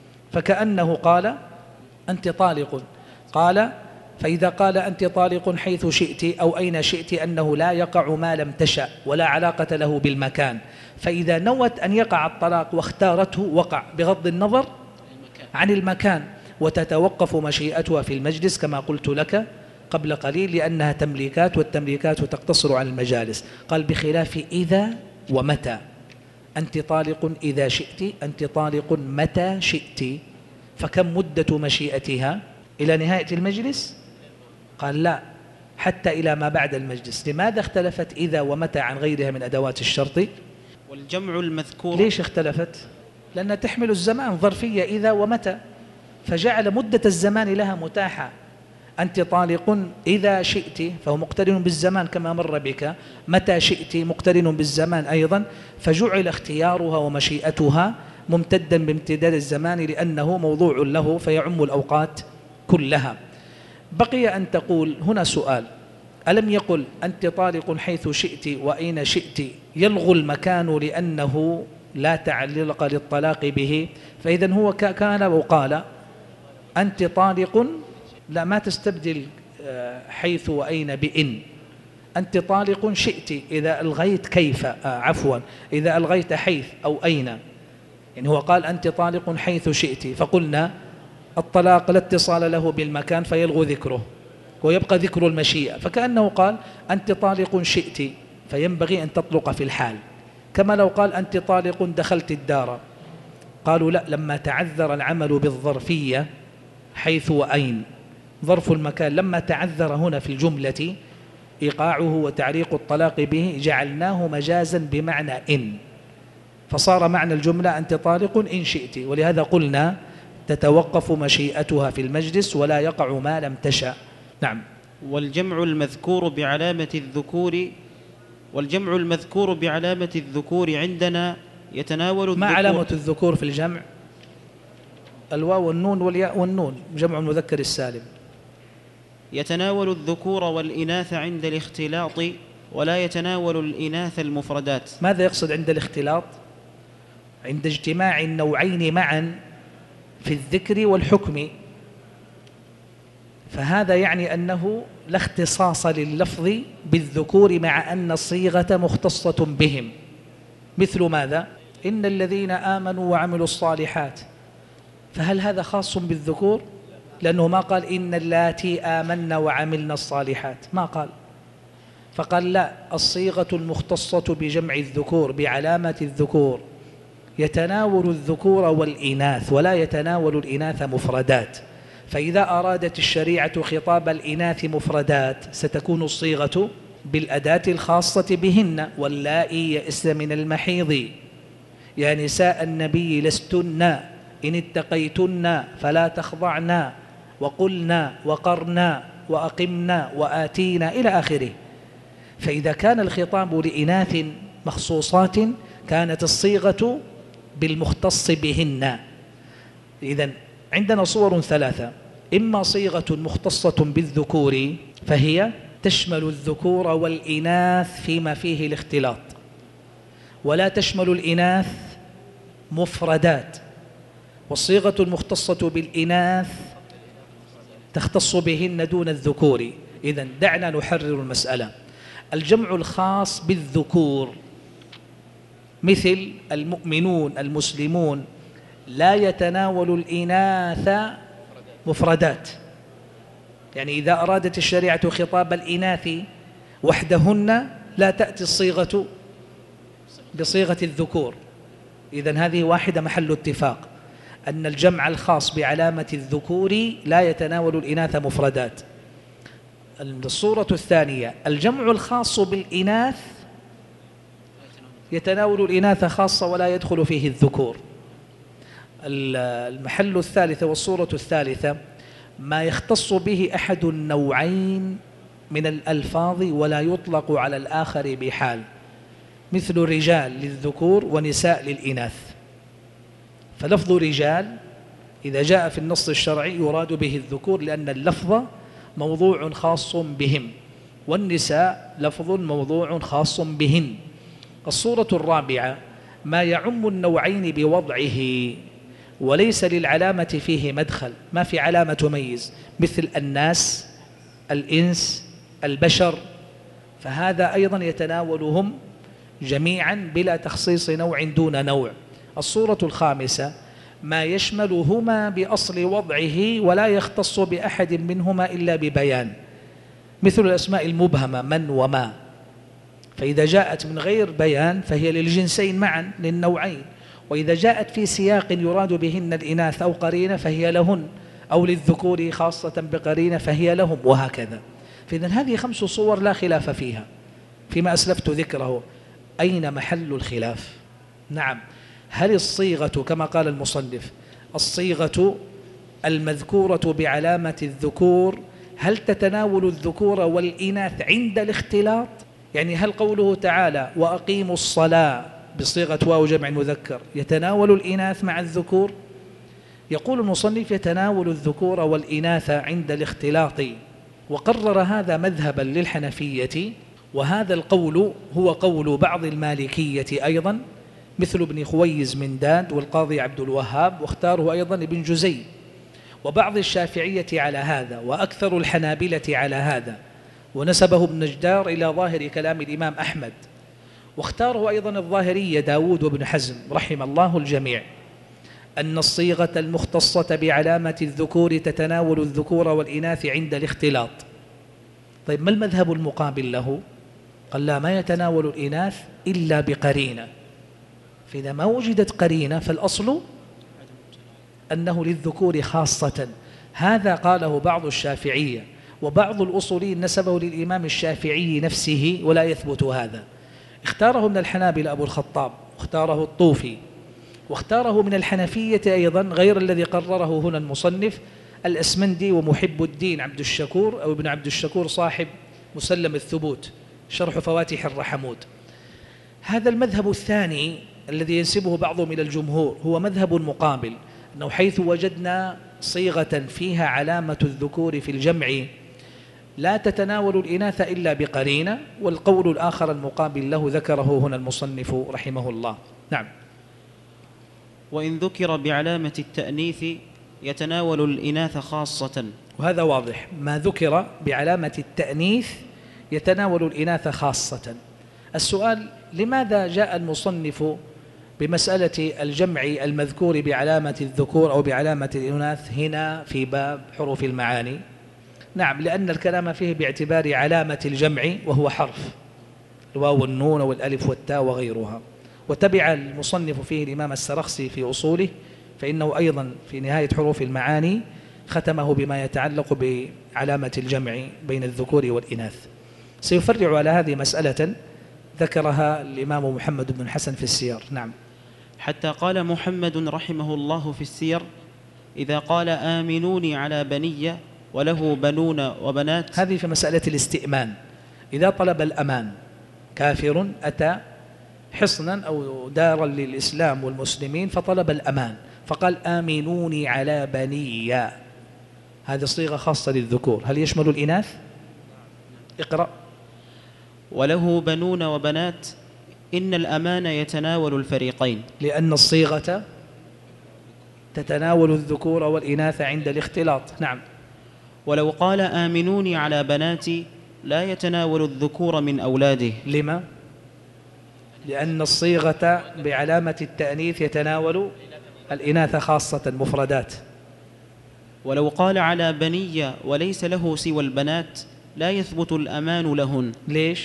فكأنه قال أنت طالق، قال فإذا قال أنت طالق حيث شئت أو أين شئت أنه لا يقع ما لم تشأ ولا علاقة له بالمكان، فإذا نوت أن يقع الطلاق واختارته وقع بغض النظر عن المكان، وتتوقف مشيئتها في المجلس كما قلت لك قبل قليل، لأنها تمليكات، والتمليكات تقتصر على المجالس. قال بخلاف إذا ومتى، أنت طالق إذا شئت، أنت طالق متى شئت، فكم مدة مشيئتها؟ إلى نهاية المجلس؟ قال لا، حتى إلى ما بعد المجلس. لماذا اختلفت إذا ومتى عن غيرها من أدوات الشرط؟ والجمع المذكور ليش اختلفت؟ لأنها تحمل الزمان، ظرفية إذا ومتى، فجعل مدة الزمان لها متاحة. أنت طالق إذا شئت فهو مقترن بالزمان كما مر بك، متى شئت مقترن بالزمان أيضا، فجعل اختيارها ومشيئتها ممتدا بامتداد الزمان لأنه موضوع له فيعم الأوقات كلها. بقي أن تقول هنا سؤال، ألم يقل أنت طالق حيث شئت وأين شئت يلغو المكان لأنه لا تعلق للطلاق به؟ فإذا هو كان وقال أنت طالق، لا ما تستبدل حيث وأين بإن، أنت طالق شئت إذا ألغيت كيف، إذا ألغيت حيث أو أين، يعني هو قال أنت طالق حيث شئت، فقلنا الطلاق لا اتصال له بالمكان فيلغو ذكره ويبقى ذكر المشيئة، فكأنه قال أنت طالق شئت فينبغي أن تطلق في الحال، كما لو قال أنت طالق دخلت الدار. قالوا لا، لما تعذر العمل بالظرفية حيث وأين، ظرف المكان لما تعذر هنا في الجملة إيقاعه وتعليق الطلاق به جعلناه مجازا بمعنى إن، فصار معنى الجملة أنت طالق إن شئت، ولهذا قلنا تتوقف مشيئتها في المجلس ولا يقع ما لم تشأ. نعم. والجمع المذكور بعلامة الذكور عندنا يتناول الذكور. ما علامة الذكور في الجمع؟ الواو والنون والياء والنون، جمع المذكر السالم. يتناول الذكور والإناث عند الاختلاط ولا يتناول الإناث المفردات. ماذا يقصد عند الاختلاط؟ عند اجتماع النوعين معا في الذكر والحكم، فهذا يعني أنه لا اختصاص لللفظ بالذكور مع أن الصيغة مختصة بهم. مثل ماذا؟ إن الذين آمنوا وعملوا الصالحات، فهل هذا خاص بالذكور؟ لأنه ما قال إن اللاتي آمن وعملنا الصالحات، ما قال، فقال لا، الصيغة المختصة بجمع الذكور بعلامة الذكور يتناول الذكور والإناث ولا يتناول الإناث مفردات. فإذا أرادت الشريعة خطاب الإناث مفردات ستكون الصيغة بالأداة الخاصة بهن. واللائي يئسن من المحيض يا نساء النبي لستن إن اتقيتن فلا تخضعن وقلنا وقرنا وأقمنا وآتينا إلى آخره. فإذا كان الخطاب لإناث مخصوصات كانت الصيغة بالمختص بهن. إذن عندنا صور ثلاثة: إما صيغة مختصة بالذكور فهي تشمل الذكور والإناث فيما فيه الاختلاط، ولا تشمل الإناث مفردات. والصيغة المختصة بالإناث تختص بهن دون الذكور. إذن دعنا نحرر المسألة. الجمع الخاص بالذكور مثل المؤمنون المسلمون لا يتناول الإناث مفردات، يعني إذا أرادت الشريعة خطاب الإناث وحدهن لا تأتي الصيغة بصيغة الذكور. إذن هذه واحدة محل اتفاق، أن الجمع الخاص بعلامة الذكور لا يتناول الإناث مفردات. الصورة الثانية: الجمع الخاص بالإناث يتناول الإناث خاصة ولا يدخل فيه الذكور. المحل الثالث والصورة الثالثة: ما يختص به أحد النوعين من الألفاظ ولا يطلق على الآخر بحال، مثل رجال للذكور ونساء للإناث. فلفظ رجال إذا جاء في النص الشرعي يراد به الذكور لأن اللفظ موضوع خاص بهم، والنساء لفظ موضوع خاص بهن. الصورة الرابعة: ما يعم النوعين بوضعه وليس للعلامة فيه مدخل، ما في علامة تميز، مثل الناس، الإنس، البشر، فهذا أيضا يتناولهم جميعا بلا تخصيص نوع دون نوع. الصورة الخامسة: ما يشملهما بأصل وضعه ولا يختص بأحد منهما إلا ببيان، مثل الأسماء المبهمة من وما، فإذا جاءت من غير بيان فهي للجنسين معا للنوعين، وإذا جاءت في سياق يراد بهن الإناث أو قرينة فهي لهن، أو للذكور خاصة بقرينة فهي لهم، وهكذا. فإذن هذه 5 صور لا خلاف فيها فيما أسلفت ذكره. أين محل الخلاف؟ نعم، هل الصيغة كما قال المصنف الصيغة المذكورة بعلامة الذكور هل تتناول الذكور والإناث عند الاختلاط؟ يعني هل قوله تعالى وأقيموا الصلاة بصيغة واو جمع مذكر يتناول الإناث مع الذكور؟ يقول المصنف يتناول الذكور والإناث عند الاختلاط، وقرر هذا مذهبا للحنفية، وهذا القول هو قول بعض المالكية أيضا مثل ابن خويز من داد والقاضي عبد الوهاب، واختاره أيضا ابن جزي، وبعض الشافعية على هذا، وأكثر الحنابلة على هذا، ونسبه ابن نجدار إلى ظاهر كلام الإمام أحمد، واختاره أيضا الظاهرية داود وابن حزم رحم الله الجميع، أن الصيغة المختصة بعلامة الذكور تتناول الذكور والإناث عند الاختلاط. طيب ما المذهب المقابل له؟ قال لا، ما يتناول الإناث إلا بقرينة، فإذا ما وجدت قرينة فالأصل أنه للذكور خاصة. هذا قاله بعض الشافعية، وبعض الأصوليين نسبه للإمام الشافعي نفسه ولا يثبت هذا. اختاره من الحنابلة أبو الخطاب، واختاره الطوفي، واختاره من الحنفية أيضا غير الذي قرره هنا المصنف الأسمندي ومحب الدين عبد الشكور أو ابن عبد الشكور صاحب مسلم الثبوت شرح فواتح الرحمود. هذا المذهب الثاني الذي ينسبه بعض من الجمهور هو مذهب مقابل، أنه حيث وجدنا صيغة فيها علامة الذكور في الجمع لا تتناول الإناث إلا بقرينة، والقول الآخر المقابل له ذكره هنا المصنف رحمه الله. نعم. وإن ذكر بعلامة التأنيث يتناول الإناث خاصة. وهذا واضح، ما ذكر بعلامة التأنيث يتناول الإناث خاصة. السؤال: لماذا جاء المصنف بمسألة الجمع المذكور بعلامة الذكور أو بعلامة الإناث هنا في باب حروف المعاني؟ نعم، لأن الكلام فيه باعتبار علامة الجمع وهو حرف، الواو والنون والألف والتاء وغيرها. وتبع المصنف فيه الإمام السرخسي في أصوله، فإنه أيضا في نهاية حروف المعاني ختمه بما يتعلق بعلامة الجمع بين الذكور والإناث. سيفرع على هذه مسألة ذكرها الإمام محمد بن الحسن في السير. نعم. حتى قال محمد رحمه الله في السير: إذا قال آمنوني على بني وله بنون وبنات. هذه في مسألة الاستئمان، إذا طلب الأمان، كافر أتى حصنا أو دارا للإسلام والمسلمين فطلب الأمان فقال آمنوني على بني، هذه صيغة خاصة للذكور، هل يشمل الإناث؟ اقرأ. وله بنون وبنات إن الأمان يتناول الفريقين، لأن الصيغة تتناول الذكور والإناث عند الاختلاط. نعم. ولو قال آمنوني على بناتي لا يتناول الذكور من أولاده. لما؟ لأن الصيغة بعلامة التأنيث يتناول الإناث خاصة مفردات. ولو قال على بني وليس له سوى البنات لا يثبت الأمان لهن. ليش؟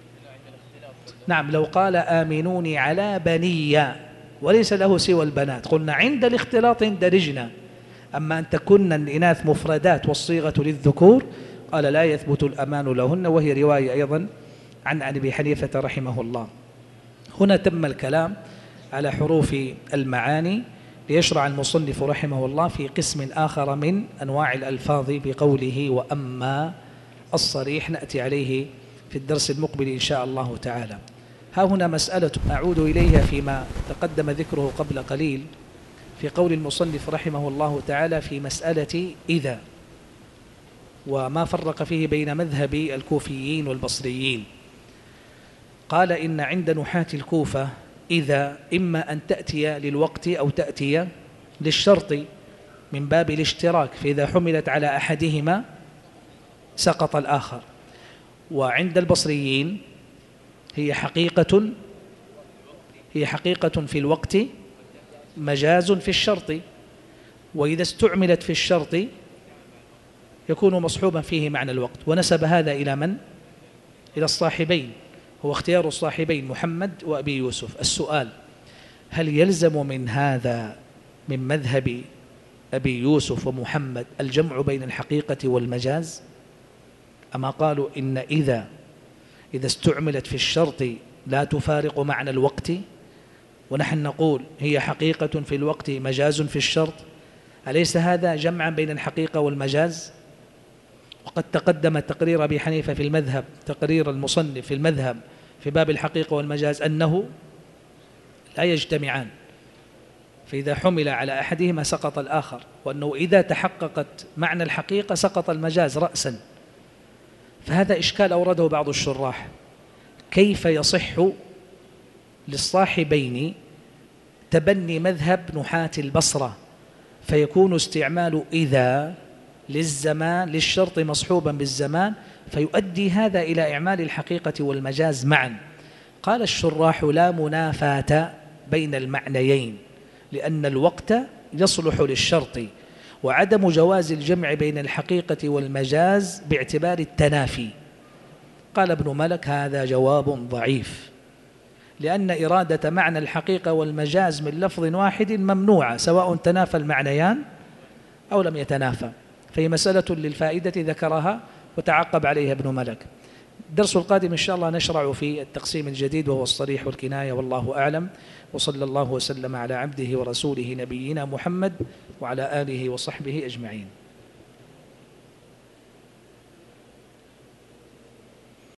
نعم، لو قال آمنوني على بني وليس له سوى البنات قلنا عند الاختلاط اندرجنا، أما أن تكون الإناث مفردات والصيغة للذكور قال لا يثبت الأمان لهن، وهي رواية أيضا عن أبي حنيفة رحمه الله. هنا تم الكلام على حروف المعاني، ليشرع المصنف رحمه الله في قسم آخر من أنواع الألفاظ بقوله وأما الصريح، نأتي عليه في الدرس المقبل إن شاء الله تعالى. ها هنا مسألة أعود إليها فيما تقدم ذكره قبل قليل في قول المصنف رحمه الله تعالى في مسألة إذا، وما فرق فيه بين مذهب الكوفيين والبصريين. قال إن عند نحاة الكوفة إذا إما أن تأتي للوقت أو تأتي للشرط من باب الاشتراك، فإذا حملت على أحدهما سقط الآخر. وعند البصريين هي حقيقة في الوقت مجاز في الشرط، وإذا استعملت في الشرط يكون مصحوبا فيه معنى الوقت. ونسب هذا إلى من؟ إلى الصاحبين، هو اختيار الصاحبين محمد وأبي يوسف. السؤال: هل يلزم من هذا من مذهب أبي يوسف ومحمد الجمع بين الحقيقة والمجاز؟ أما قالوا إن إذا استعملت في الشرط لا تفارق معنى الوقت، ونحن نقول هي حقيقة في الوقت مجاز في الشرط، أليس هذا جمعا بين الحقيقة والمجاز؟ وقد تقدم تقرير أبي حنيفة في المذهب، تقرير المصنف في المذهب في باب الحقيقة والمجاز أنه لا يجتمعان، فإذا حمل على أحدهما سقط الآخر، وأنه إذا تحققت معنى الحقيقة سقط المجاز رأسا. فهذا إشكال أورده بعض الشراح، كيف يصح للصاحبين تبني مذهب نحاة البصرة فيكون استعمال إذا للزمان للشرط مصحوبا بالزمان، فيؤدي هذا إلى إعمال الحقيقة والمجاز معا؟ قال الشراح: لا منافاة بين المعنيين، لأن الوقت يصلح للشرط، وعدم جواز الجمع بين الحقيقة والمجاز باعتبار التنافي. قال ابن ملك: هذا جواب ضعيف، لأن إرادة معنى الحقيقة والمجاز من لفظ واحد ممنوعة سواء تنافى المعنيان أو لم يتنافى، فهي مسألة للفائدة ذكرها وتعقب عليها ابن ملك. الدرس القادم إن شاء الله نشرع في التقسيم الجديد وهو الصريح والكناية، والله أعلم، وصلى الله وسلم على عبده ورسوله نبينا محمد وعلى آله وصحبه أجمعين.